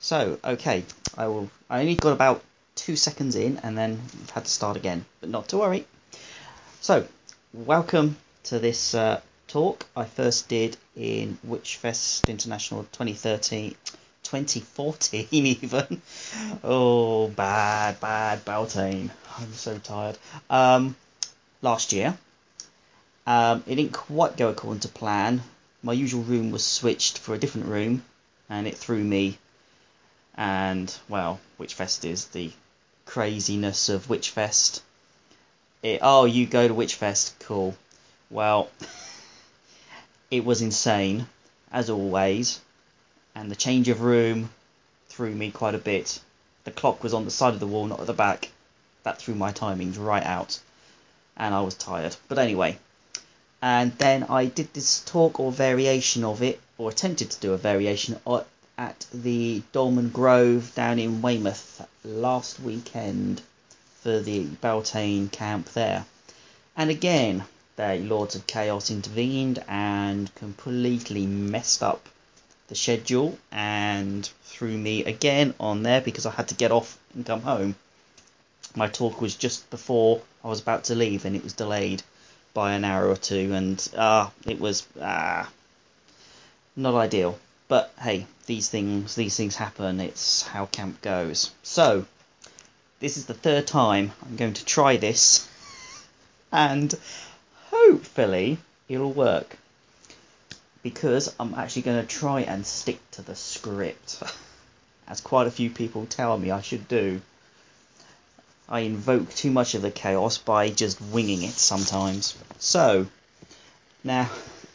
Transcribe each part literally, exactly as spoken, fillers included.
So, okay, I will. I only got about two seconds in, and then I've had to start again, but not to worry. So, welcome to this uh, talk I first did in Witchfest International twenty thirteen, twenty fourteen even. Oh, bad, bad Beltane. I'm so tired. Um, last year. Um, it didn't quite go according to plan. My usual room was switched for a different room, and it threw me. And, well, Witchfest is the craziness of Witchfest. It, oh, you go to Witchfest, cool. Well, it was insane, as always, and the change of room threw me quite a bit. The clock was on the side of the wall, not at the back. That threw my timings right out, and I was tired. But anyway, and then I did this talk or variation of it, or attempted to do a variation at the Dolmen Grove down in Weymouth last weekend for the Beltane camp there. And again, the Lords of Chaos intervened and completely messed up the schedule and threw me again on there because I had to get off and come home. My talk was just before I was about to leave and it was delayed by an hour or two, and ah, uh, it was ah, uh, not ideal. But hey, these things these things happen. It's how camp goes. So this is the third time I'm going to try this, and hopefully it'll work, because I'm actually going to try and stick to the script, as quite a few people tell me I should do. I invoke too much of the chaos by just winging it sometimes. So, now,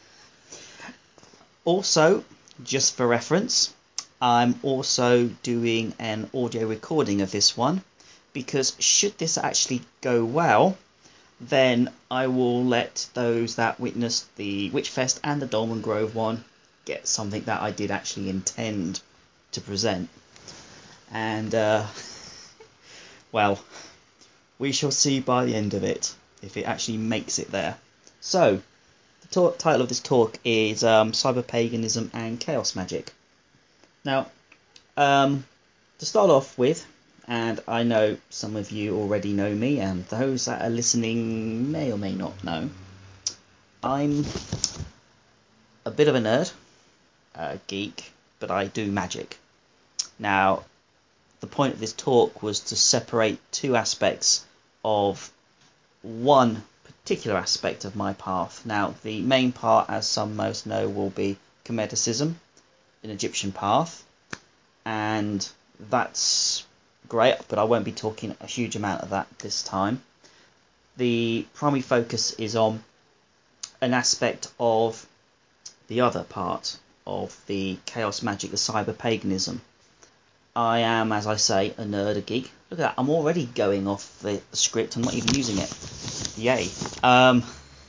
also, just for reference, I'm also doing an audio recording of this one, because should this actually go well, then I will let those that witnessed the Witchfest and the Dolmen Grove one get something that I did actually intend to present. And, uh, well, we shall see by the end of it if it actually makes it there. So, the talk, title of this talk is um, Cyber Paganism and Chaos Magic. Now, um, to start off with, and I know some of you already know me, and those that are listening may or may not know, I'm a bit of a nerd, a geek, but I do magic. Now, the point of this talk was to separate two aspects of one particular aspect of my path. Now, the main part, as some most know, will be Chemeticism, an Egyptian path, and that's great, but I won't be talking a huge amount of that this time. The primary focus is on an aspect of the other part of the chaos magic, the cyber paganism. I am, as I say, a nerd, a geek. Look at that, I'm already going off the, the script, I'm not even using it. Yay. Um,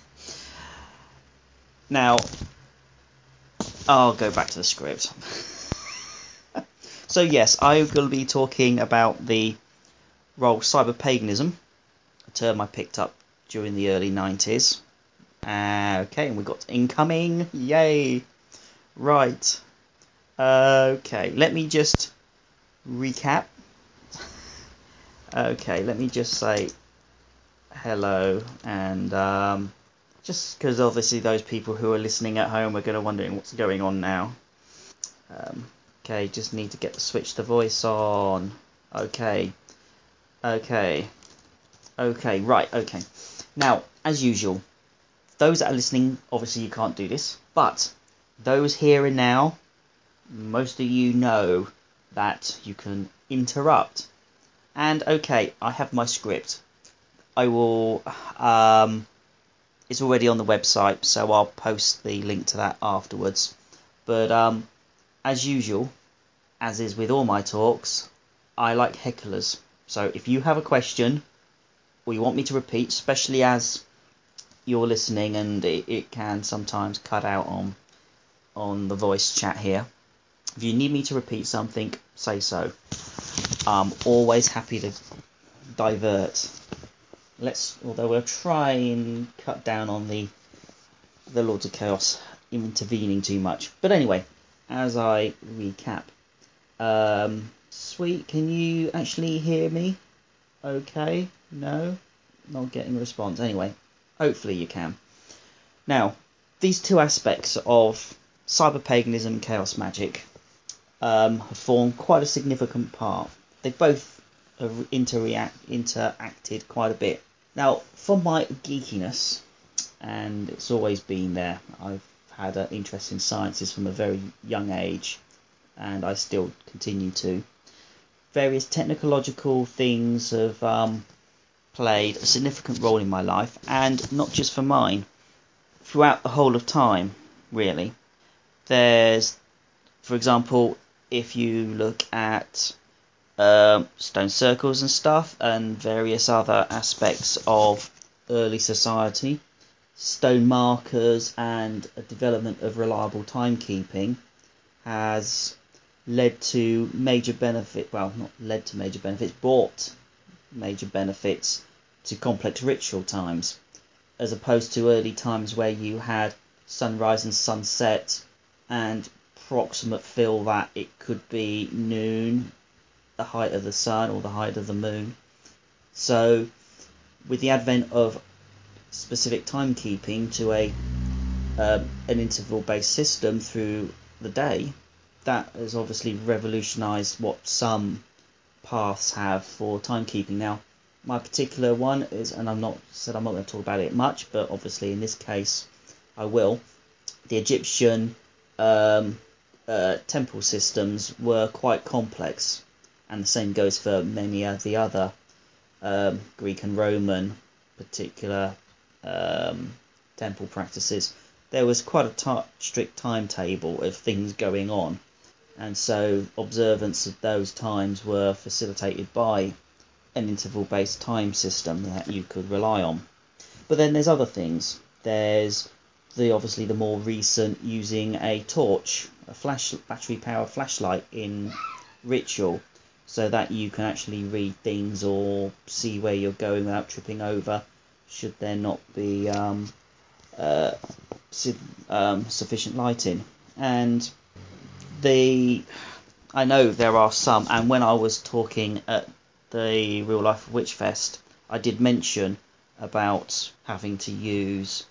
now, I'll go back to the script. So yes, I'm going to be talking about the role cyber paganism, a term I picked up during the early nineties. Uh, okay, and we got incoming. Yay. Right. Okay, let me just recap. Okay, let me just say hello, and um, just because obviously those people who are listening at home are going to wondering what's going on now. Um, okay, just need to get the switch the voice on. Okay. Okay. Okay, right, okay. Now, as usual, those that are listening, obviously you can't do this, but those here and now, most of you know that you can interrupt. And okay, I have my script. I will, um, it's already on the website, so I'll post the link to that afterwards. But um, as usual, as is with all my talks, I like hecklers. So if you have a question, or you want me to repeat, especially as you're listening and it, it can sometimes cut out on on the voice chat here. If you need me to repeat something, say so. I'm always happy to divert. Let's, although we'll try and cut down on the the Lords of Chaos intervening too much. But anyway, as I recap, Um, sweet, can you actually hear me? Okay, no, not getting a response. Anyway, hopefully you can. Now, these two aspects of cyber paganism and chaos magic um, have formed quite a significant part. They both have interact, interacted quite a bit. Now, for my geekiness, and it's always been there, I've had an interest in sciences from a very young age, and I still continue to. Various technological things have um, played a significant role in my life, and not just for mine, throughout the whole of time, really. There's, for example, if you look at um, stone circles and stuff, and various other aspects of early society, stone markers and a development of reliable timekeeping has led to major benefit, well, not led to major benefits, brought major benefits to complex ritual times, as opposed to early times where you had sunrise and sunset and proximate feel that it could be noon, the height of the sun or the height of the moon. So with the advent of specific timekeeping to a uh, an interval based system through the day, that has obviously revolutionized what some paths have for timekeeping. Now, my particular one is, and I'm not said I'm not going to talk about it much, but obviously in this case I will. The Egyptian um, uh, temple systems were quite complex, and the same goes for many of the other um, Greek and Roman particular um, temple practices. There was quite a t- strict timetable of things going on, and so observance of those times were facilitated by an interval-based time system that you could rely on. But then there's other things. There's the obviously the more recent using a torch, a flash battery-powered flashlight in ritual, so that you can actually read things or see where you're going without tripping over, should there not be um, uh, um, sufficient lighting. And the I know there are some, and when I was talking at the Real Life Witch Fest, I did mention about having to use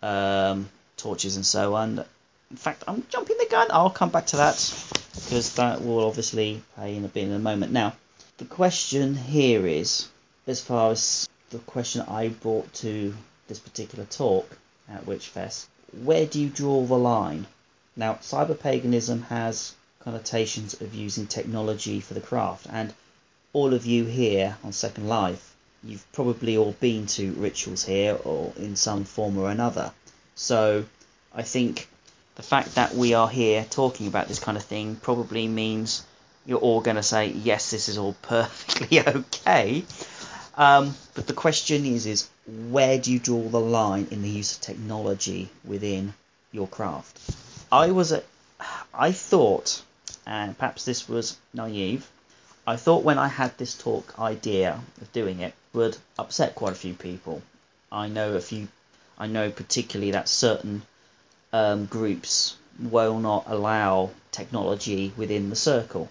um, torches and so on. In fact, I'm jumping the gun. I'll come back to that, because that will obviously play in a bit in a moment. Now, the question here is, as far as the question I brought to this particular talk at Witchfest, where do you draw the line? Now, cyber paganism has connotations of using technology for the craft, and all of you here on Second Life, you've probably all been to rituals here or in some form or another. So I think the fact that we are here talking about this kind of thing probably means you're all going to say, yes, this is all perfectly okay. Um, but the question is, is where do you draw the line in the use of technology within your craft? I was a, I thought, and perhaps this was naive, I thought when I had this talk idea of doing it would upset quite a few people. I know a few, I know particularly that certain um, groups will not allow technology within the circle.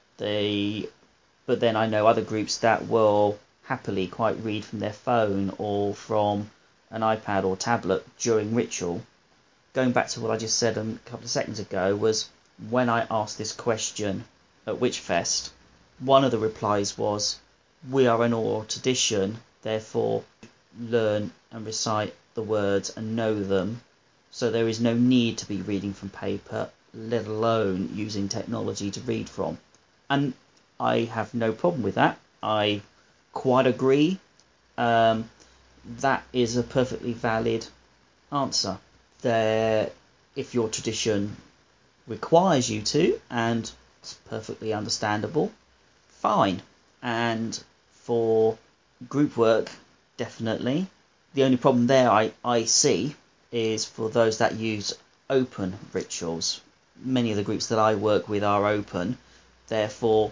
They, but then I know other groups that will happily quite read from their phone or from an iPad or tablet during ritual. Going back to what I just said a couple of seconds ago, was when I asked this question at Witchfest, one of the replies was, we are an oral tradition, therefore learn and recite the words and know them, so there is no need to be reading from paper, let alone using technology to read from. And I have no problem with that. I quite agree. Um, that is a perfectly valid answer. There, if your tradition requires you to, and it's perfectly understandable, fine. And for group work, definitely. The only problem there I, I see is for those that use open rituals. Many of the groups that I work with are open, therefore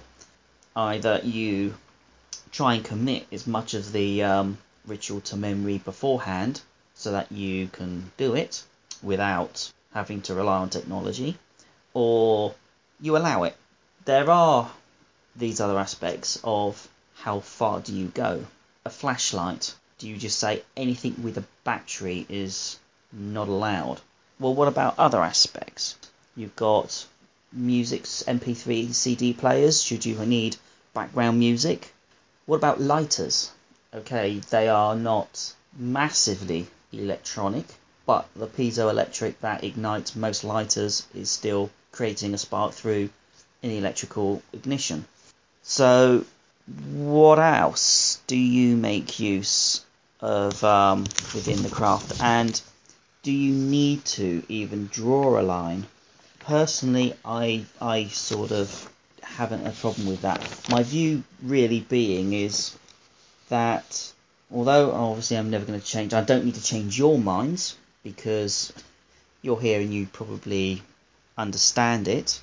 either you try and commit as much of the um, ritual to memory beforehand so that you can do it without having to rely on technology, or you allow it. there are these other aspects of how far do you go. A flashlight, do you just say anything with a battery is not allowed? Well, what about other aspects? You've got music's M P three C D players, should you need background music? What about lighters? Okay, they are not massively electronic, but the piezoelectric that ignites most lighters is still creating a spark through an electrical ignition. So what else do you make use of um, within the craft, and do you need to even draw a line? Personally, I I sort of haven't a problem with that. My view really being is that although obviously I'm never going to change, I don't need to change your minds because you're here and you probably understand it,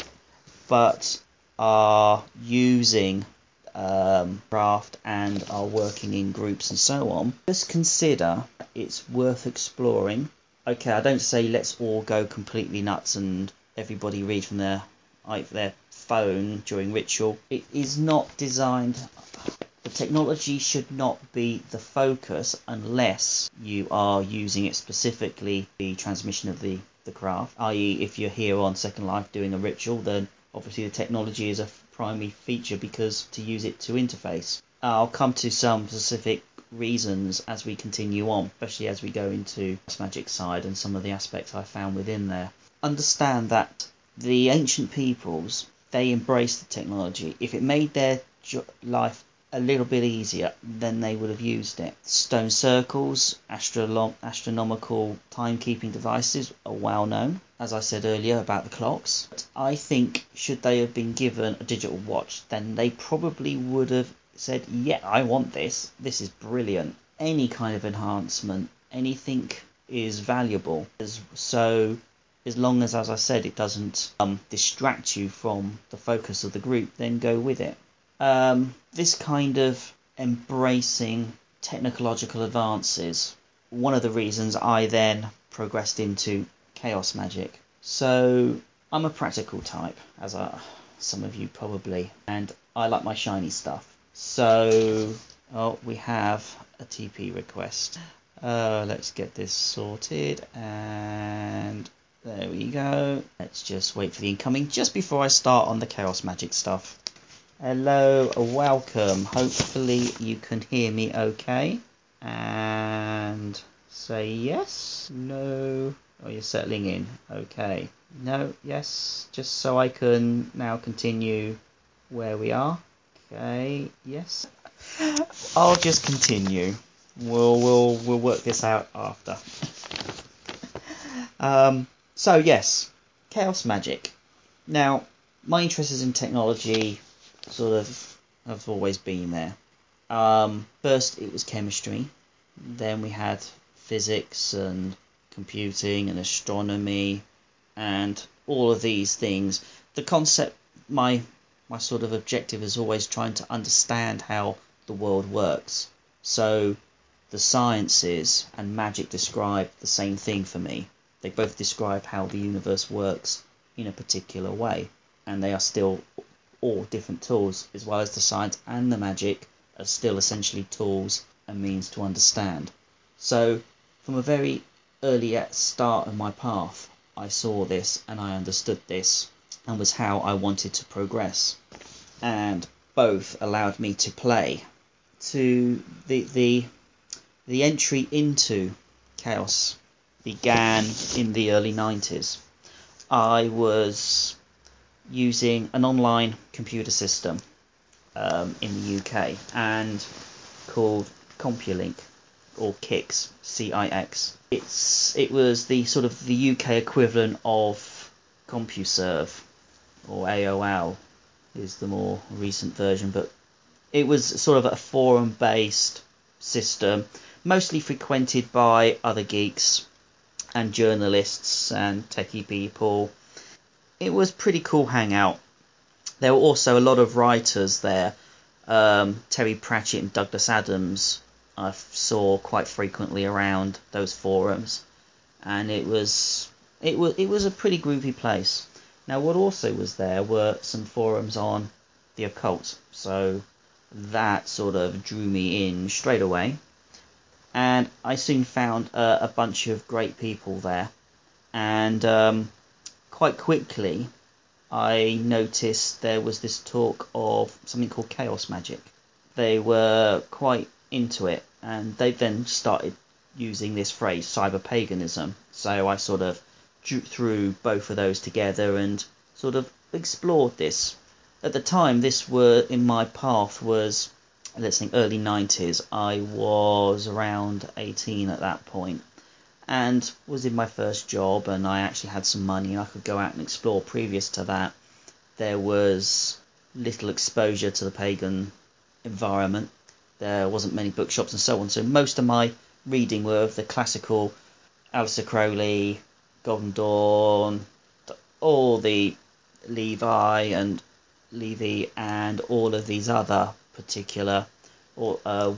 but are using um, craft and are working in groups and so on, just consider it's worth exploring. Okay, I don't say let's all go completely nuts and everybody read from their their phone during ritual. It is not designed. The technology should not be the focus unless you are using it specifically the transmission of the, the craft, that is if you're here on Second Life doing a ritual, then obviously the technology is a primary feature because to use it to interface. I'll come to some specific reasons as we continue on, especially as we go into the magic side and some of the aspects I found within there. Understand that the ancient peoples, they embraced the technology. If it made their life a little bit easier, then they would have used it. Stone circles, astro- astronomical timekeeping devices are well known, as I said earlier about the clocks. But I think should they have been given a digital watch, then they probably would have said, yeah, I want this, this is brilliant. Any kind of enhancement, anything is valuable. So as long as, as I said, it doesn't um, distract you from the focus of the group, then go with it. Um, this kind of embracing technological advances, one of the reasons I then progressed into chaos magic. So I'm a practical type, as I, some of you probably, and I like my shiny stuff. So oh, we have a T P request. Uh, let's get this sorted, and there we go. Let's just wait for the incoming just before I start on the chaos magic stuff. Hello, welcome. Hopefully you can hear me okay. And say yes, no. Oh, you're settling in. Okay. No, yes. Just so I can now continue where we are. Okay, yes. I'll just continue. We'll we'll we'll work this out after. um. So yes, chaos magic. Now, my interest is in technology. Sort of have always been there. Um, first it was chemistry, then we had physics and computing and astronomy and all of these things. The concept, my my sort of objective is always trying to understand how the world works. So the sciences and magic describe the same thing for me. They both describe how the universe works in a particular way, and they are still all different tools, as well as the science and the magic are still essentially tools and means to understand. So from a very early start of my path, I saw this and I understood this, and was how I wanted to progress. And both allowed me to play. To the the the entry into chaos began in the early nineties. I was using an online computer system um, in the U K and called CompuLink, or Kix, C I X. It's it was the sort of the U K equivalent of CompuServe, or A O L is the more recent version, but it was sort of a forum-based system, mostly frequented by other geeks and journalists and techie people. It was pretty cool hangout. There were also a lot of writers there. Um, Terry Pratchett and Douglas Adams I saw quite frequently around those forums, and it was it was it was a pretty groovy place. Now, what also was there were some forums on the occult, so that sort of drew me in straight away, and I soon found uh, a bunch of great people there, and um, quite quickly I noticed there was this talk of something called chaos magic. They were quite into it, and they then started using this phrase, cyber paganism. So I sort of drew through both of those together and sort of explored this. At the time, this were in my path was, let's think, early nineties. I was around eighteen at that point, and was in my first job, and I actually had some money and I could go out and explore. Previous to that, there was little exposure to the pagan environment. There wasn't many bookshops and so on, so most of my reading were of the classical Aleister Crowley, Golden Dawn, all the Levi and Levy and all of these other particular, or uh,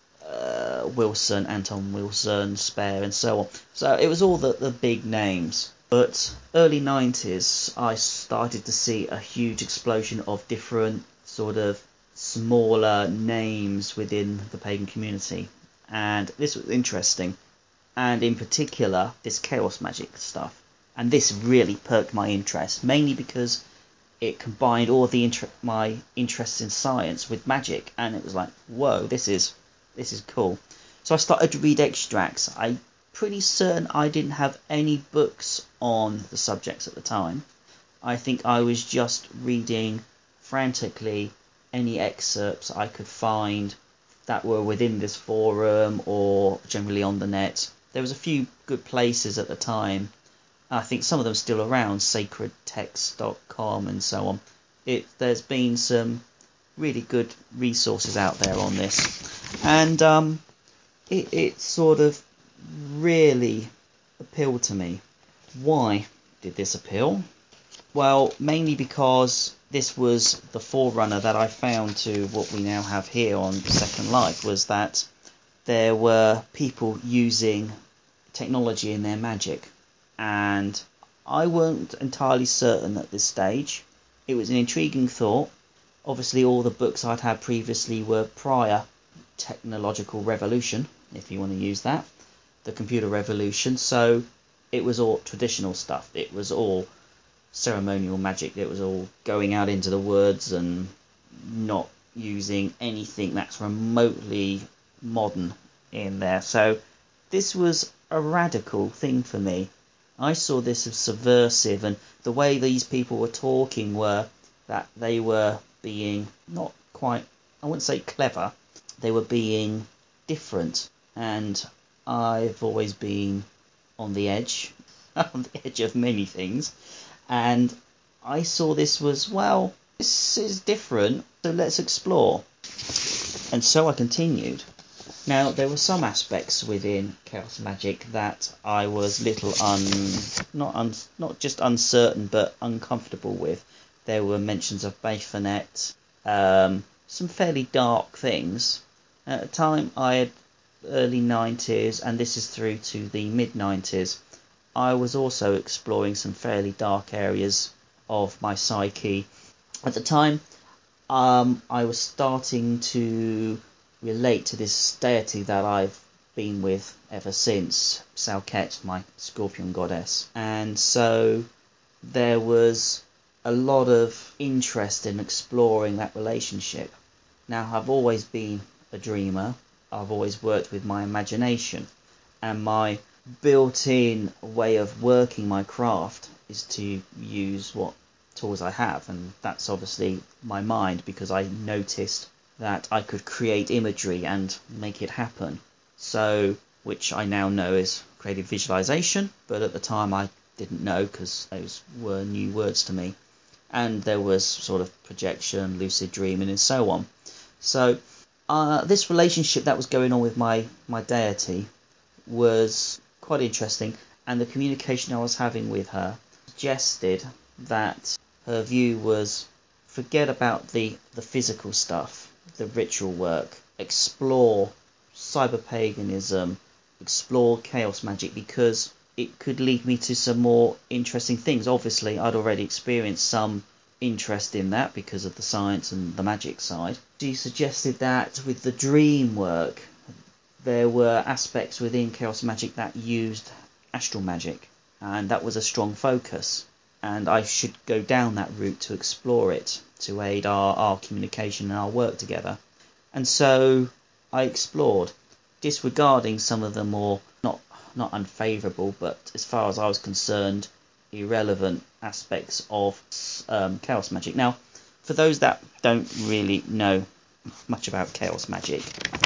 uh, Wilson, Anton Wilson, Spare, and so on. So it was all the, the big names. But early nineties, I started to see a huge explosion of different sort of smaller names within the pagan community. And this was interesting. And in particular, this chaos magic stuff. And this really perked my interest, mainly because it combined all the inter- my interests in science with magic, and it was like, whoa, this is this is cool. So I started to read extracts. I'm pretty certain I didn't have any books on the subjects at the time. I think I was just reading frantically any excerpts I could find that were within this forum or generally on the net. There was a few good places at the time. I think some of them still around, sacred text dot com and so on. It there's been some really good resources out there on this, and um, it it sort of really appealed to me. Why did this appeal? Well, mainly because this was the forerunner that I found to what we now have here on Second Life, was that there were people using technology in their magic. And I weren't entirely certain at this stage. It was an intriguing thought. Obviously, all the books I'd had previously were prior technological revolution, if you want to use that, the computer revolution. So it was all traditional stuff. It was all ceremonial magic. It was all going out into the woods and not using anything that's remotely modern in there. So this was a radical thing for me. I saw this as subversive, and the way these people were talking were that they were being not quite, I wouldn't say clever, they were being different, and I've always been on the edge, on the edge of many things, and I saw this was, well, this is different, so let's explore. And so I continued. Now, there were some aspects within chaos magic that I was little un, not un, not just uncertain, but uncomfortable with. There were mentions of Baphomet, um, some fairly dark things. At the time, I had early nineties, and this is through to the mid nineties. I was also exploring some fairly dark areas of my psyche. At the time, um, I was starting to relate to this deity that I've been with ever since, Salket, my scorpion goddess. And so there was a lot of interest in exploring that relationship. Now, I've always been a dreamer. I've always worked with my imagination, and my built-in way of working my craft is to use what tools I have, and that's obviously my mind, because I noticed that I could create imagery and make it happen. So, which I now know is creative visualization, but at the time I didn't know, because those were new words to me. And there was sort of projection, lucid dreaming, and so on. So, uh, this relationship that was going on with my, my deity was quite interesting, and the communication I was having with her suggested that her view was forget about the, the physical stuff, the ritual work, explore cyber paganism, explore chaos magic, because it could lead me to some more interesting things. Obviously, I'd already experienced some interest in that because of the science and the magic side. She suggested that with the dream work, there were aspects within chaos magic that used astral magic, and that was a strong focus, and I should go down that route to explore it, to aid our, our communication and our work together. And so I explored, disregarding some of the more, not not unfavourable, but as far as I was concerned, irrelevant aspects of um, chaos magic. Now, for those that don't really know much about chaos magic,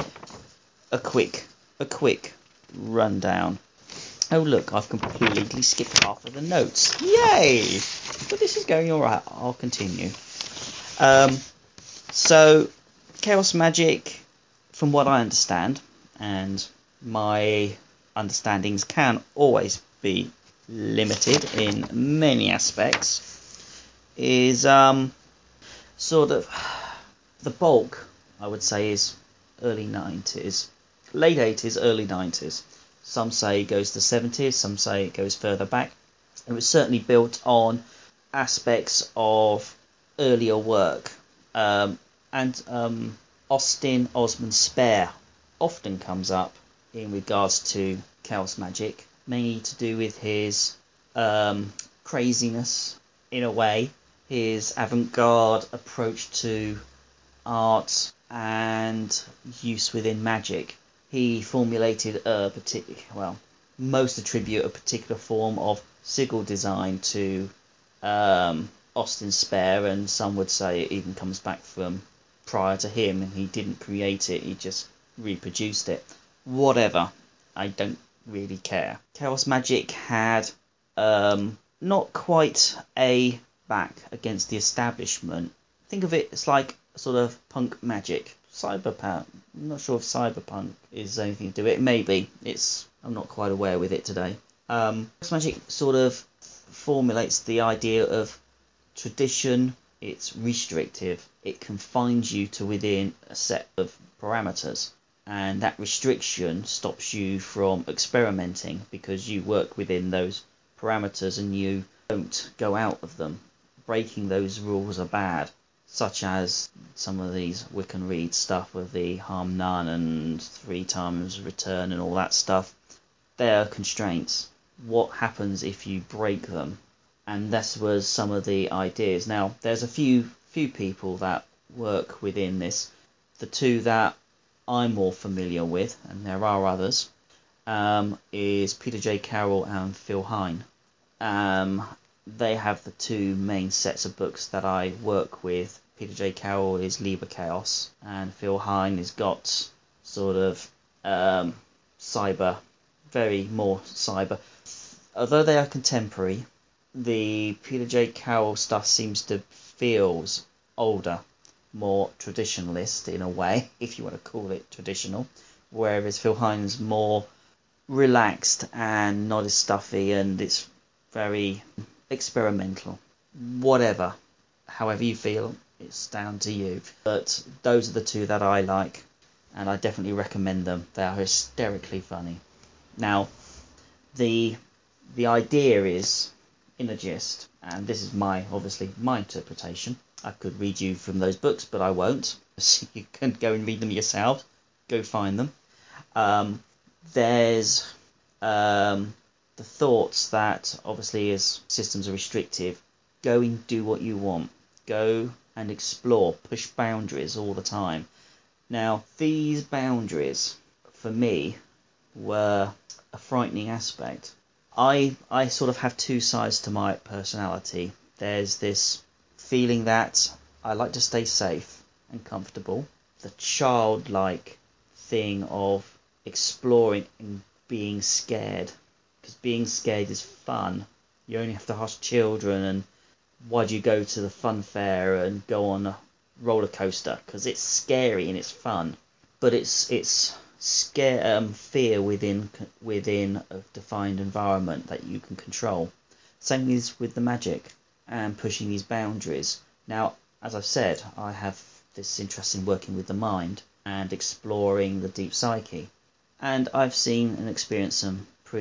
a quick, a quick rundown. Oh look, I've completely skipped half of the notes. Yay! But this is going alright, I'll continue. Um, so, chaos magic, from what I understand, and my understandings can always be limited in many aspects, is um, sort of the bulk, I would say, is early nineties, late eighties, early nineties. Some say it goes to seventies, some say it goes further back. It was certainly built on aspects of earlier work, um, and um, Austin Osman Spare often comes up in regards to chaos magic, mainly to do with his um, craziness in a way, his avant-garde approach to art and use within magic. He formulated a particular, well, most attribute a particular form of sigil design to um, Austin Spare, and some would say it even comes back from prior to him, and he didn't create it, he just reproduced it. Whatever, I don't really care. Chaos magic had um, not quite a back against the establishment. Think of it as like sort of punk magic. Cyberpunk. I'm not sure if cyberpunk is anything to do with it. Maybe. It's. I'm not quite aware with it today. Um, chaos magic sort of formulates the idea of tradition. It's restrictive. It confines you to within a set of parameters. And that restriction stops you from experimenting because you work within those parameters and you don't go out of them. Breaking those rules are bad, such as some of these Wiccan Reed stuff with the harm none and three times return and all that stuff. They are constraints. What happens if you break them? And this was some of the ideas. Now, there's a few few people that work within this. The two that I'm more familiar with, and there are others, um, is Peter J. Carroll and Phil Hine. Um, they have the two main sets of books that I work with. Peter J. Carroll is Liber Chaos, and Phil Hine has got sort of um, cyber, very more cyber. Although they are contemporary, the Peter J. Carroll stuff seems to feels older, more traditionalist in a way, if you want to call it traditional, whereas Phil Hine's more relaxed and not as stuffy, and it's very experimental. Whatever, however you feel, it's down to you. But those are the two that I like, and I definitely recommend them. They are hysterically funny. Now, the the idea is, in a gist, and this is my obviously my interpretation. I could read you from those books, but I won't. So you can go and read them yourself. Go find them. Um, there's um, the thoughts that obviously as systems are restrictive, go and do what you want. Go and explore, push boundaries all the time. Now, these boundaries, for me, were a frightening aspect. I I sort of have two sides to my personality. There's this feeling that I like to stay safe and comfortable. The childlike thing of exploring and being scared. Because being scared is fun. You only have to ask children, and why do you go to the fun fair and go on a roller coaster? Because it's scary and it's fun. But it's it's scare um, fear within within a defined environment that you can control. Same is with the magic and pushing these boundaries. Now, as I've said, I have this interest in working with the mind and exploring the deep psyche. And I've seen and experienced some pretty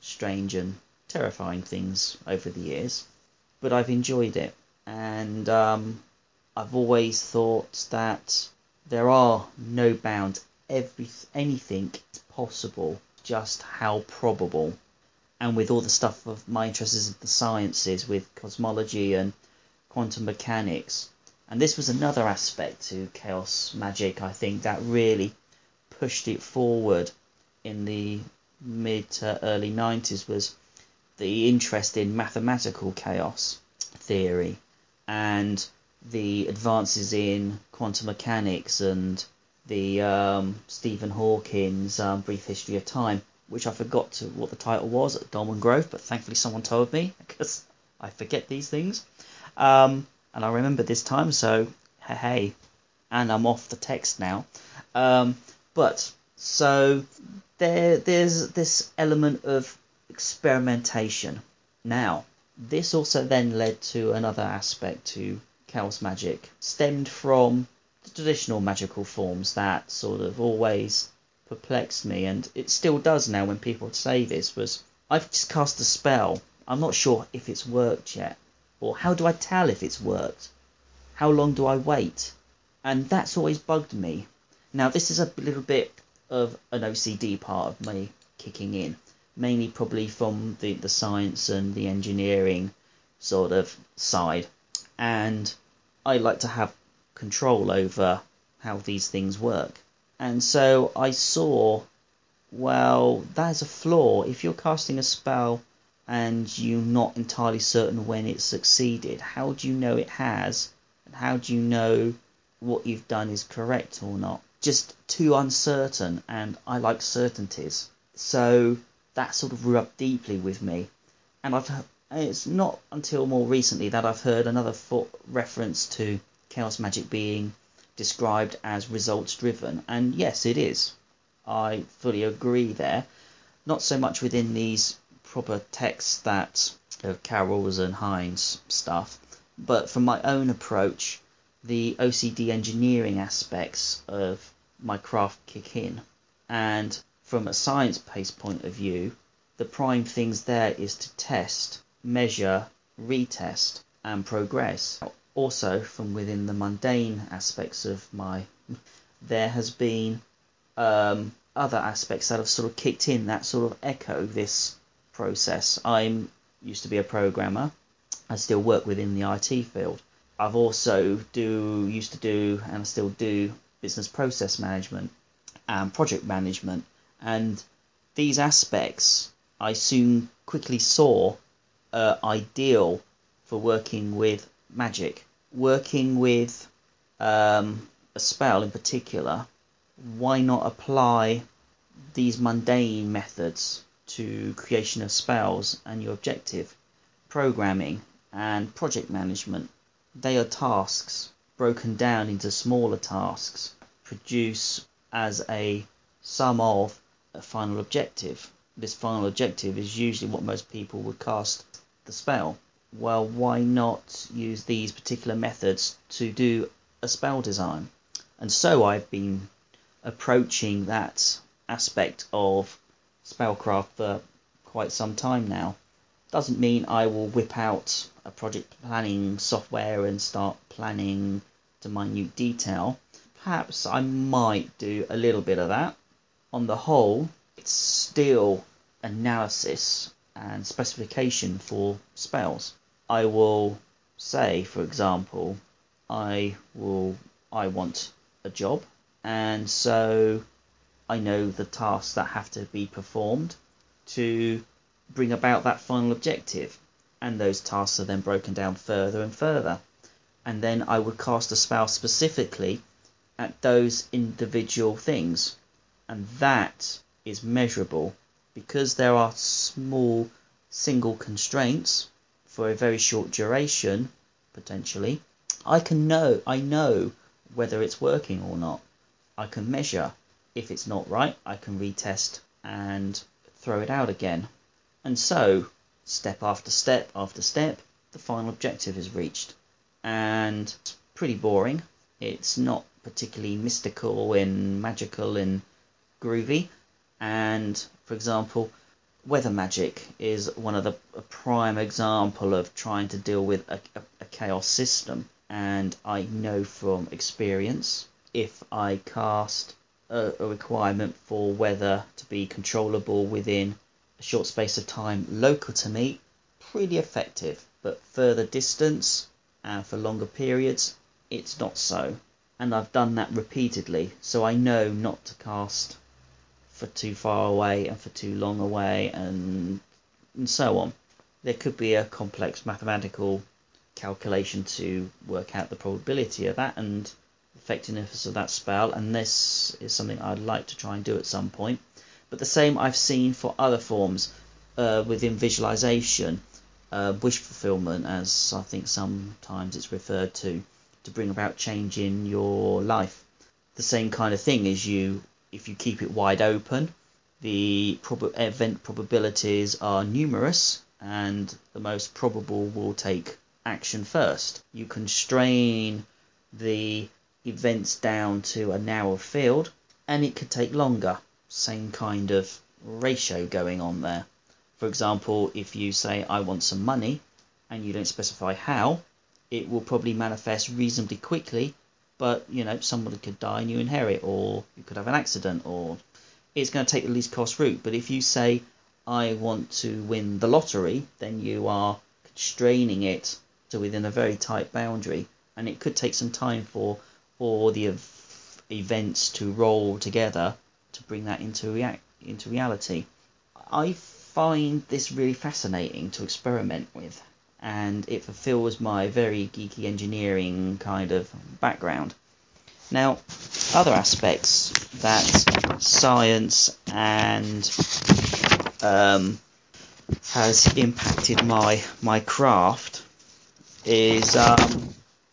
strange and terrifying things over the years, but I've enjoyed it, and um, I've always thought that there are no bounds. Every anything is possible, just how probable. And with all the stuff of my interests in the sciences, with cosmology and quantum mechanics, and this was another aspect to Chaos Magic, I think, that really pushed it forward in the mid to early nineties, was the interest in mathematical chaos theory and the advances in quantum mechanics and the um, Stephen Hawking's um, Brief History of Time, which I forgot to, what the title was at Dolmen Grove, but thankfully someone told me, because I forget these things. Um, and I remember this time, so hey, hey, and I'm off the text now. Um, but, so, there, there's this element of experimentation. Now, this also then led to another aspect to Chaos Magic, stemmed from the traditional magical forms that sort of always perplexed me, and it still does now when people say this, was I've just cast a spell, I'm not sure if it's worked yet, or how do I tell if it's worked? How long do I wait? And that's always bugged me. Now, this is a little bit of an O C D part of me kicking in, mainly probably from the, the science and the engineering sort of side, and I like to have control over how these things work. And so I saw, well, that's a flaw. If you're casting a spell and you're not entirely certain when it's succeeded, how do you know it has? And how do you know what you've done is correct or not? Just too uncertain, and I like certainties. So that sort of rubbed deeply with me. And I've it's not until more recently that I've heard another fo- reference to Chaos Magic being described as results driven, and yes, it is. I fully agree there. Not so much within these proper texts that of Carroll's and Hines stuff, but from my own approach, the O C D engineering aspects of my craft kick in, and from a science-based point of view, the prime things there is to test, measure, retest, and progress. Also, from within the mundane aspects of my, there has been um, other aspects that have sort of kicked in that sort of echo this process. I used to be a programmer. I still work within the I T field. I've also do used to do and I still do business process management and project management, and these aspects I soon quickly saw uh, ideal for working with magic. Working with um, a spell in particular, why not apply these mundane methods to creation of spells and your objective? Programming and project management, they are tasks broken down into smaller tasks, produce as a sum of a final objective. This final objective is usually what most people would cast the spell. Well, why not use these particular methods to do a spell design? And so I've been approaching that aspect of spellcraft for quite some time now. Doesn't mean I will whip out a project planning software and start planning to minute detail. Perhaps I might do a little bit of that. On the whole, it's still analysis and specification for spells. I will say, for example, I will I want a job, and so I know the tasks that have to be performed to bring about that final objective, and those tasks are then broken down further and further, and then I would cast a spell specifically at those individual things, and that is measurable because there are small single constraints for a very short duration potentially. I can know I know whether it's working or not. I can measure. If it's not right, I can retest and throw it out again. And so, step after step after step, the final objective is reached. And it's pretty boring. It's not particularly mystical and magical and groovy. And, for example, weather magic is one of the a prime example of trying to deal with a, a, a chaos system. And I know from experience, if I cast a, a requirement for weather to be controllable within a short space of time local to me, pretty effective. But further distance and for longer periods, it's not so. And I've done that repeatedly, so I know not to cast for too far away and for too long away, and, and so on. There could be a complex mathematical calculation to work out the probability of that and effectiveness of that spell, and this is something I'd like to try and do at some point. But the same I've seen for other forms uh, within visualization, uh, wish fulfillment, as I think sometimes it's referred to, to bring about change in your life. The same kind of thing is you, if you keep it wide open, the prob- event probabilities are numerous, and the most probable will take action first. You constrain the events down to a narrow field, and it could take longer. Same kind of ratio going on there. For example, if you say, I want some money, and you don't specify how, it will probably manifest reasonably quickly, but, you know, somebody could die and you inherit, or you could have an accident, or it's going to take the least cost route. But if you say, I want to win the lottery, then you are constraining it to within a very tight boundary, and it could take some time for all the ev- events to roll together to bring that into rea- into reality. I find this really fascinating to experiment with, and it fulfills my very geeky engineering kind of background. Now, other aspects that science and um, has impacted my my craft is um,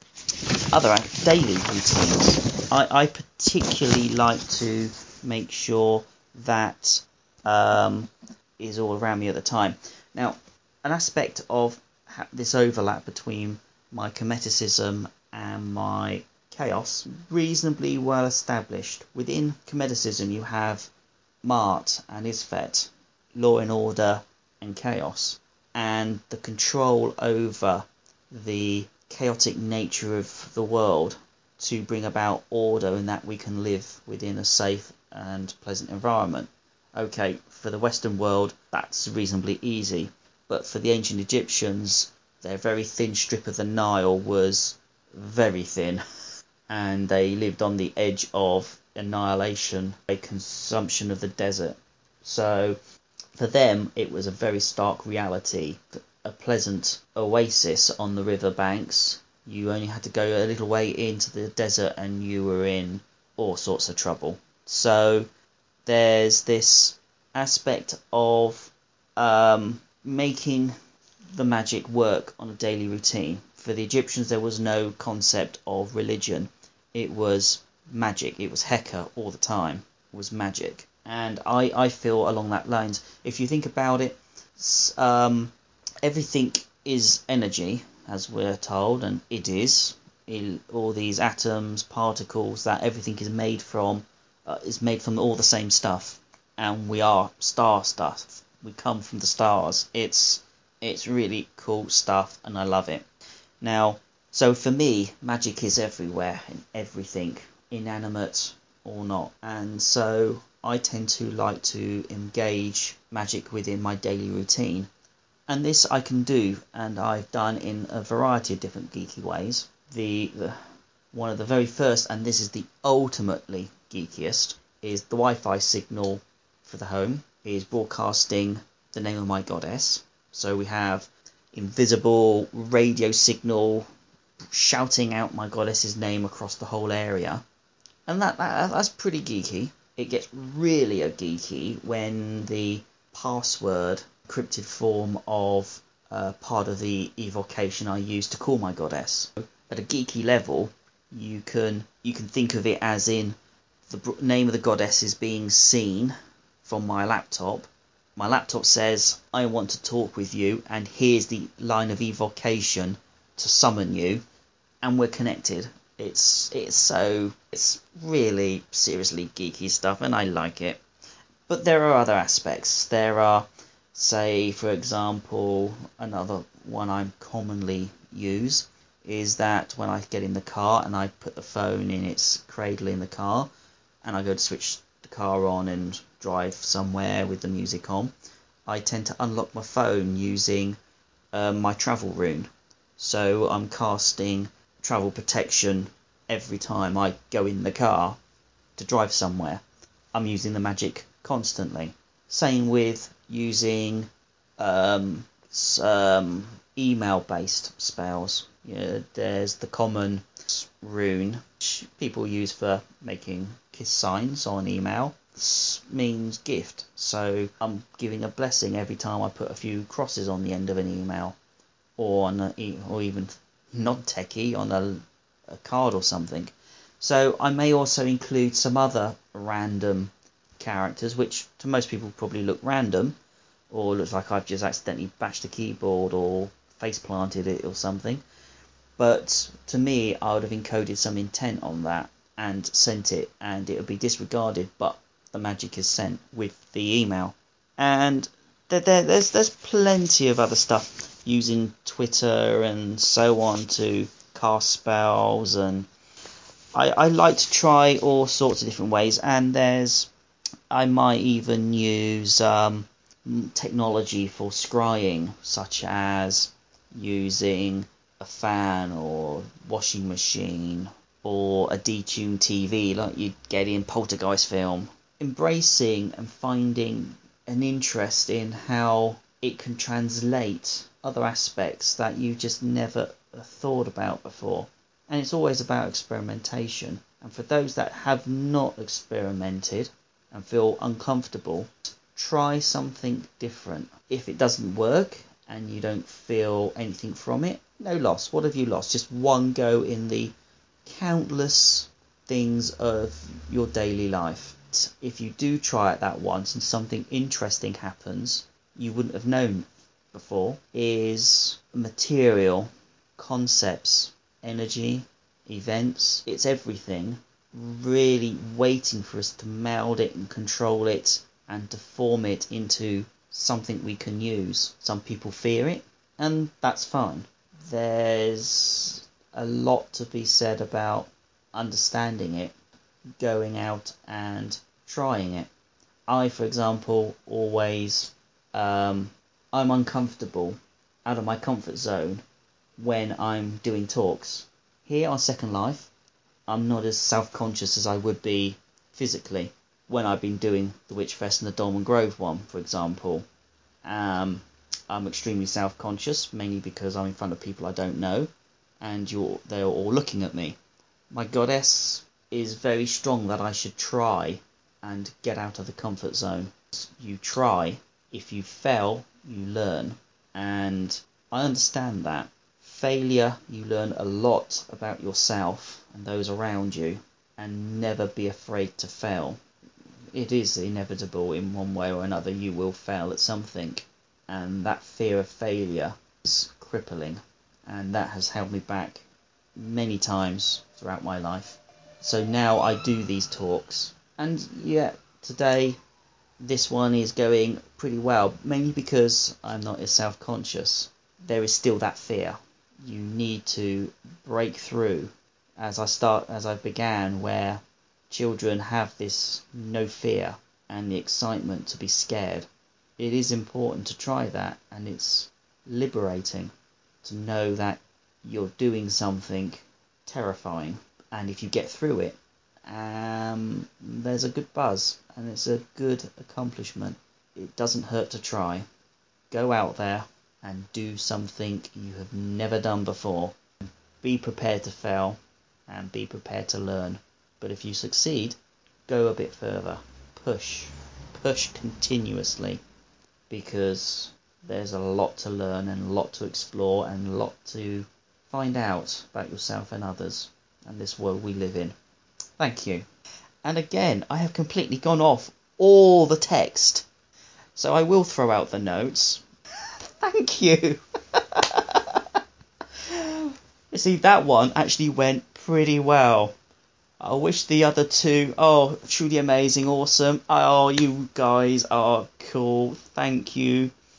other daily routines. I, I particularly like to make sure that um, is all around me at the time. Now, an aspect of this overlap between my Cometicism and my chaos reasonably well established. Within Cometicism, you have Mart and Isfet, law and order and chaos, and the control over the chaotic nature of the world to bring about order and that we can live within a safe and pleasant environment. Okay, for the Western world, that's reasonably easy, but for the ancient Egyptians, their very thin strip of the Nile was very thin, and they lived on the edge of annihilation, a consumption of the desert. So for them, it was a very stark reality. A pleasant oasis on the river banks. You only had to go a little way into the desert and you were in all sorts of trouble. So there's this aspect of um, making the magic work on a daily routine. For the Egyptians, there was no concept of religion. It was magic. It was Heka all the time. It was magic. And I, I feel along that lines. If you think about it, um, everything is energy, as we're told, and it is. All these atoms, particles, that everything is made from, uh, is made from all the same stuff, and we are star stuff. We come from the stars. It's it's really cool stuff, and I love it. Now, so for me, magic is everywhere, in everything, inanimate or not, and so I tend to like to engage magic within my daily routine. And this I can do, and I've done in a variety of different geeky ways. The, the one of the very first, and this is the ultimately geekiest, is the Wi-Fi signal for the home is broadcasting the name of my goddess. So we have invisible radio signal shouting out my goddess's name across the whole area, and that, that that's pretty geeky. It gets really a geeky when the password encrypted form of uh, part of the evocation I use to call my goddess. At a geeky level, you can you can think of it as in the name of the goddess is being seen from my laptop. My laptop says, I want to talk with you, and here's the line of evocation to summon you, and we're connected. It's it's so it's really seriously geeky stuff, and I like it. But there are other aspects. There are Say, for example, another one I commonly use is that when I get in the car and I put the phone in its cradle in the car and I go to switch the car on and drive somewhere with the music on, I tend to unlock my phone using um, my travel rune. So I'm casting travel protection every time I go in the car to drive somewhere. I'm using the magic constantly. Same with using um, um, email-based spells. Yeah, there's the common rune, which people use for making kiss signs on email. This means gift, so I'm giving a blessing every time I put a few crosses on the end of an email, or on a, or even non-techie on a, a card or something. So I may also include some other random characters, which to most people probably look random, or looks like I've just accidentally bashed the keyboard or face planted it or something. But to me, I would have encoded some intent on that and sent it, and it would be disregarded, but the magic is sent with the email. And there, there, there's there's plenty of other stuff using Twitter and so on to cast spells, and I, I like to try all sorts of different ways. And there's I might even use um, technology for scrying, such as using a fan or washing machine or a detuned T V like you'd get in Poltergeist film. Embracing and finding an interest in how it can translate other aspects that you just never thought about before. And it's always about experimentation. And for those that have not experimented and feel uncomfortable, try something different. If it doesn't work and you don't feel anything from it, no loss. What have you lost? Just one go in the countless things of your daily life. If you do try it that once and something interesting happens you wouldn't have known before, is material, concepts, energy, events, it's everything really waiting for us to meld it and control it and to form it into something we can use. Some people fear it, and that's fine. There's a lot to be said about understanding it, going out and trying it. I, for example, always, um, I'm uncomfortable, out of my comfort zone, when I'm doing talks. Here on Second Life, I'm not as self-conscious as I would be physically when I've been doing the Witchfest and the Dolmen Grove one, for example. Um, I'm extremely self-conscious, mainly because I'm in front of people I don't know, and you're, they're all looking at me. My goddess is very strong that I should try and get out of the comfort zone. You try, if you fail, you learn, and I understand that. Failure, you learn a lot about yourself and those around you, and never be afraid to fail. It is inevitable in one way or another, you will fail at something, and that fear of failure is crippling, and that has held me back many times throughout my life. So now I do these talks, and yeah, today this one is going pretty well, mainly because I'm not as self-conscious. There is still that fear. You need to break through, as I start, as I began, where children have this no fear and the excitement to be scared. It is important to try that, and it's liberating to know that you're doing something terrifying, and if you get through it, um, there's a good buzz, and it's a good accomplishment. It doesn't hurt to try. Go out there and do something you have never done before. Be prepared to fail and be prepared to learn. But if you succeed, go a bit further. Push. Push continuously, because there's a lot to learn and a lot to explore and a lot to find out about yourself and others and this world we live in. Thank you. And again, I have completely gone off all the text, so I will throw out the notes. Thank you. You see, that one actually went pretty well. I wish the other two, oh, truly amazing, awesome. Oh, you guys are cool. Thank you.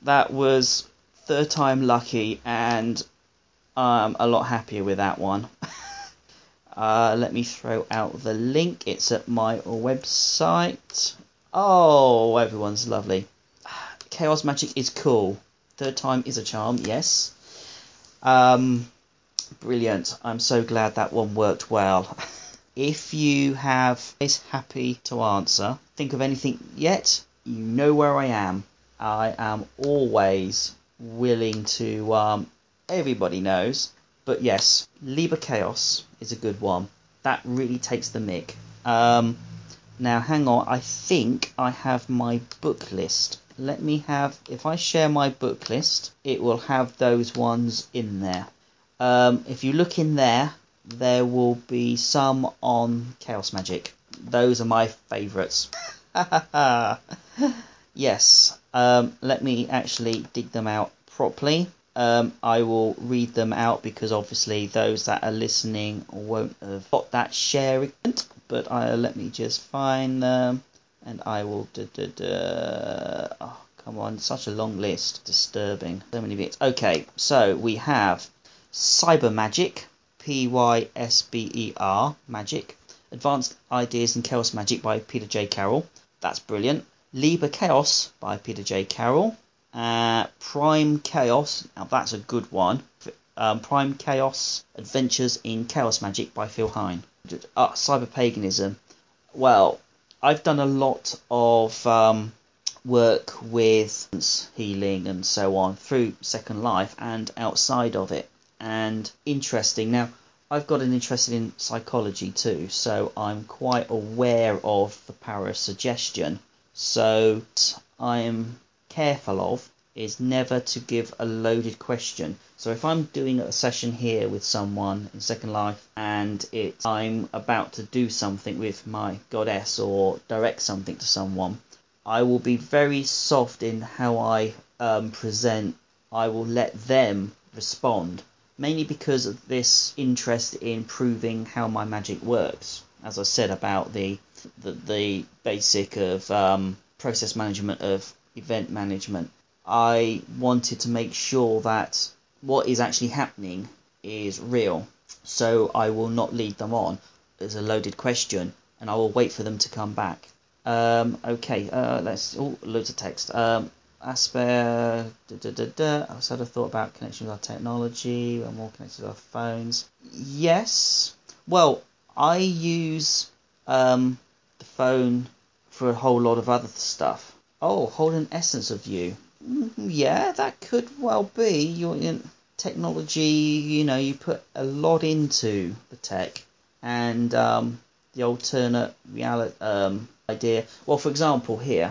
that was third time lucky, and I'm a lot happier with that one. uh, let me throw out the link. It's at my website. Oh, everyone's lovely. Chaos Magic is cool. Third time is a charm, yes. Um, brilliant. I'm so glad that one worked well. If you have is happy to answer, think of anything yet, you know where I am. I am always willing to, um, everybody knows, but yes, Liber Chaos is a good one. That really takes the mick. Um, now, hang on, I think I have my book list. Let me have, if I share my book list, it will have those ones in there. Um, if you look in there, there will be some on Chaos Magic. Those are my favourites. Yes, um, let me actually dig them out properly. Um, I will read them out because obviously those that are listening won't have got that sharing. But I, let me just find them, and I will. Da, da, da. Oh, come on, such a long list. Disturbing. So many bits. Okay, so we have Cyber Magic, P Y S B E R, Magic. Advanced Ideas in Chaos Magic by Peter J. Carroll. That's brilliant. Liber Chaos by Peter J. Carroll. Uh, Prime Chaos. Now that's a good one. Um, Prime Chaos Adventures in Chaos Magic by Phil Hine. Uh, Cyber Paganism. Well, I've done a lot of um, work with healing and so on through Second Life and outside of it. And interesting. Now, I've got an interest in psychology too, so I'm quite aware of the power of suggestion. So I'm careful of is never to give a loaded question. So if I'm doing a session here with someone in Second Life and it's I'm about to do something with my goddess or direct something to someone, I will be very soft in how I um, present. I will let them respond, mainly because of this interest in proving how my magic works. As I said about the the, the basic of um, process management of event management, I wanted to make sure that what is actually happening is real. So I will not lead them on as a loaded question, and I will wait for them to come back. Um, okay, uh, let's. Oh, loads of text. Um, Asper. Da, da, da, da. I sort of thought about connection with our technology. We're more connected with our phones. Yes. Well, I use um, the phone for a whole lot of other stuff. Oh, hold an essence of you. Yeah, that could well be. Your technology, you know, you put a lot into the tech, and um, the alternate reality um, idea. Well, for example, here,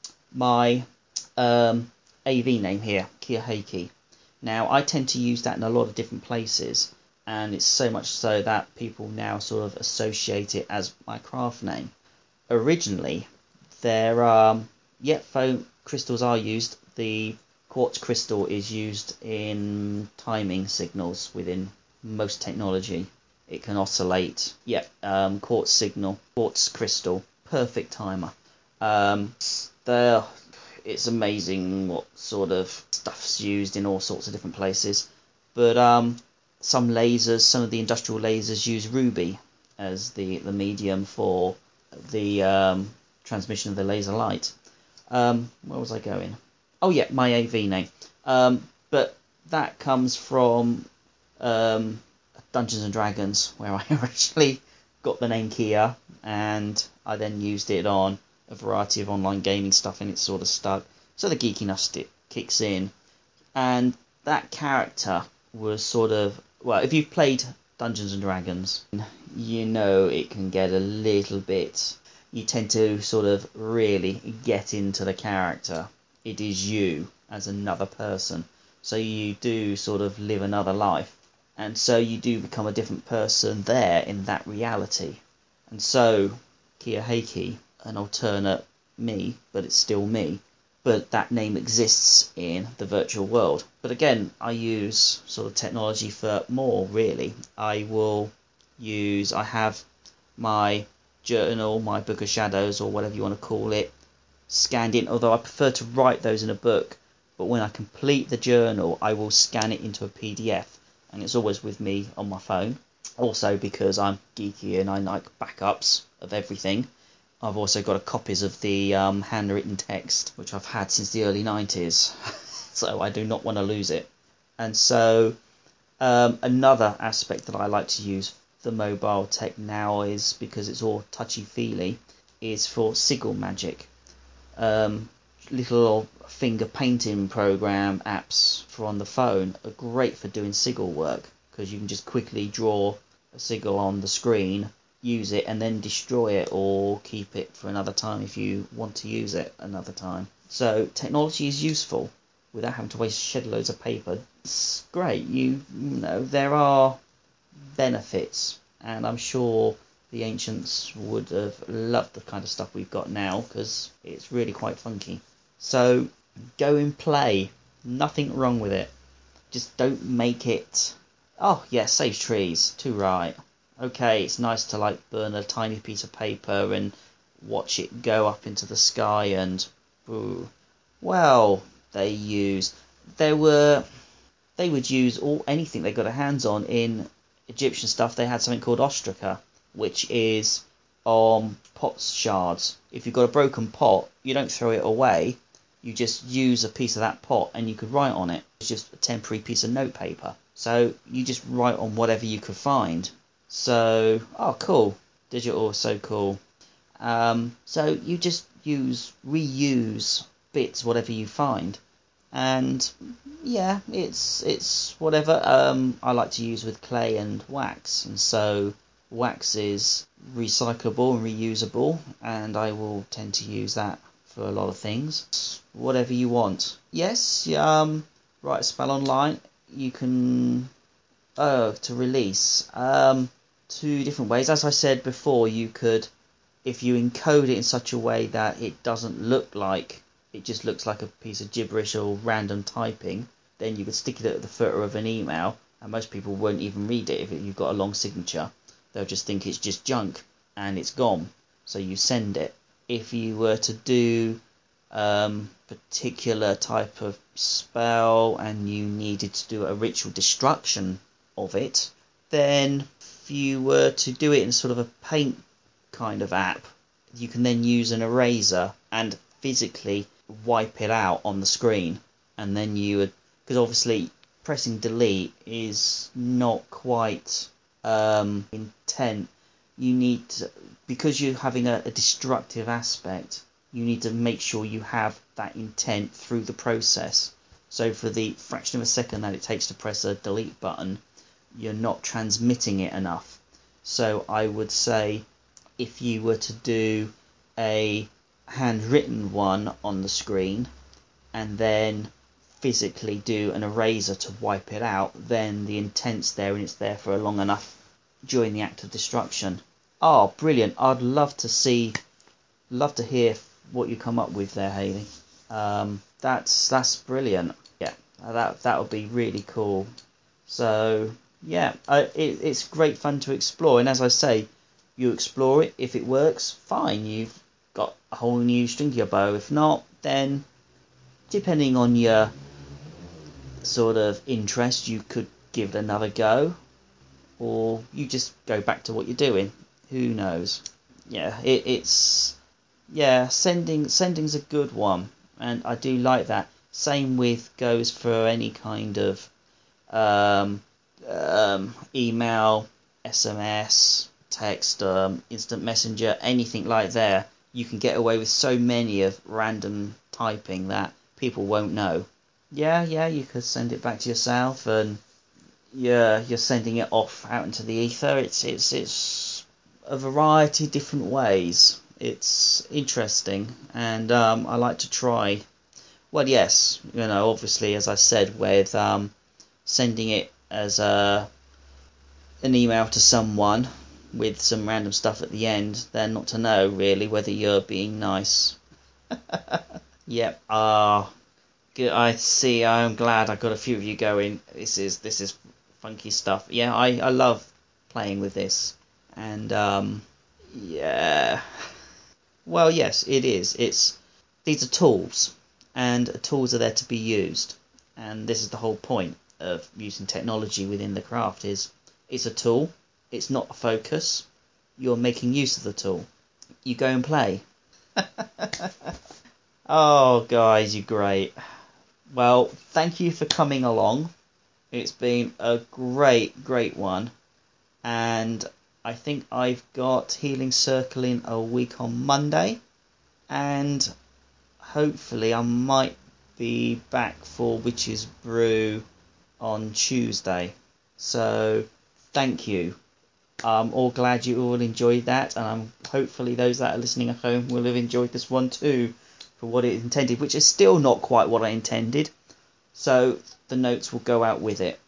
my um, A V name here, Kia Heiki. Now, I tend to use that in a lot of different places, and it's so much so that people now sort of associate it as my craft name. Originally, there um, yeah, foam crystals are used. The quartz crystal is used in timing signals within most technology. It can oscillate. Yeah, um, quartz signal, quartz crystal, perfect timer. Um, there, it's amazing what sort of stuff's used in all sorts of different places. But um, some lasers, some of the industrial lasers use ruby as the the medium for the um, transmission of the laser light. Um, where was I going? Oh yeah, my A V name. Um, but that comes from um, Dungeons and Dragons, where I originally got the name Kia, and I then used it on a variety of online gaming stuff, and it sort of stuck. So the geekiness stick kicks in, and that character was sort of, well, if you've played Dungeons and Dragons, you know it can get a little bit. You tend to sort of really get into the character. It is you as another person. So you do sort of live another life. And so you do become a different person there in that reality. And so Kia Heiki, an alternate me, but it's still me. But that name exists in the virtual world. But again, I use sort of technology for more, really. I will use, I have my journal, my book of shadows, or whatever you want to call it, scanned in, although I prefer to write those in a book. But but when I complete the journal, I will scan it into a P D F, and it's always with me on my phone. Also, because I'm geeky and I like backups of everything, I've also got copies of the um, handwritten text, which I've had since the early nineties, so I do not want to lose it. And so um, another aspect that I like to use the mobile tech now is, because it's all touchy-feely, is for Sigil Magic. Um, little finger painting program apps for on the phone are great for doing sigil work, because you can just quickly draw a sigil on the screen, use it, and then destroy it or keep it for another time if you want to use it another time. So technology is useful without having to waste shed loads of paper. It's great. You, you know, there are benefits, and I'm sure the ancients would have loved the kind of stuff we've got now, because it's really quite funky. So go and play. Nothing wrong with it. Just don't make it... Oh, yeah, saves trees. Too right. Okay, it's nice to like burn a tiny piece of paper and watch it go up into the sky and... Ooh. Well, they use... There were... They would use all anything they got their hands on. In Egyptian stuff, they had something called ostraca, which is on pot shards. If you've got a broken pot, you don't throw it away. You just use a piece of that pot and you could write on it. It's just a temporary piece of notepaper. So you just write on whatever you could find. So, oh, cool. Digital is so cool. Um, so you just use, reuse bits, whatever you find. And yeah, it's it's whatever. Um, I like to use with clay and wax. And so wax is recyclable and reusable, and I will tend to use that for a lot of things. Whatever you want. Yes, um, write a spell online. You can, oh, to release. Um, two different ways. As I said before, you could, if you encode it in such a way that it doesn't look like, it just looks like a piece of gibberish or random typing, then you could stick it at the footer of an email, and most people won't even read it if you've got a long signature. They'll just think it's just junk, and it's gone. So you send it. If you were to do um, particular type of spell and you needed to do a ritual destruction of it, then if you were to do it in sort of a paint kind of app, you can then use an eraser and physically wipe it out on the screen. And then you would, because obviously pressing delete is not quite um, intent. You need to, because you're having a, a destructive aspect, you need to make sure you have that intent through the process. So for the fraction of a second that it takes to press a delete button, you're not transmitting it enough. So I would say if you were to do a handwritten one on the screen and then physically do an eraser to wipe it out, then the intent's there and it's there for long enough during the act of destruction. Oh, brilliant. I'd love to see, love to hear what you come up with there, Hayley. Um, that's that's brilliant. Yeah, that that would be really cool. So, yeah, uh, it, it's great fun to explore. And as I say, you explore it. If it works, fine. You've got a whole new string to your bow. If not, then depending on your sort of interest, you could give it another go, or you just go back to what you're doing. Who knows? Yeah, it, it's yeah. Sending sending's a good one, and I do like that. Same with goes for any kind of um, um, email, S M S, text, um, instant messenger, anything like that. You can get away with so many of random typing that people won't know. Yeah, yeah, you could send it back to yourself, and yeah, you're sending it off out into the ether. It's it's it's a variety of different ways. It's interesting, and um, I like to try. Well, yes, you know, obviously, as I said, with um, sending it as a an email to someone with some random stuff at the end, they're not to know really whether you're being nice. Yep. Ah, good. I see. I'm glad I got a few of you going. This is this is funky stuff. Yeah, I I love playing with this, and um, yeah. Well, yes, it is. It's these are tools, and tools are there to be used. And this is the whole point of using technology within the craft is it's a tool, it's not a focus. You're making use of the tool. You go and play. Oh, guys, you're great. Well, thank you for coming along. It's been a great, great one. And I think I've got Healing Circle in a week on Monday. And hopefully I might be back for Witch's Brew on Tuesday. So, thank you. I'm all glad you all enjoyed that. And I'm hopefully those that are listening at home will have enjoyed this one too. For what it intended, which is still not quite what I intended. So the notes will go out with it.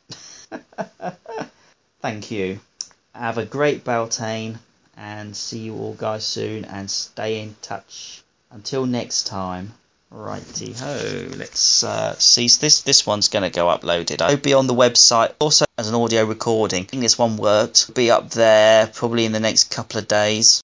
Thank you. Have a great Beltane and see you all guys soon and stay in touch. Until next time. Righty ho. Let's uh, see. This this one's going to go uploaded. I'll be on the website also as an audio recording. I think this one worked. It'll be up there probably in the next couple of days.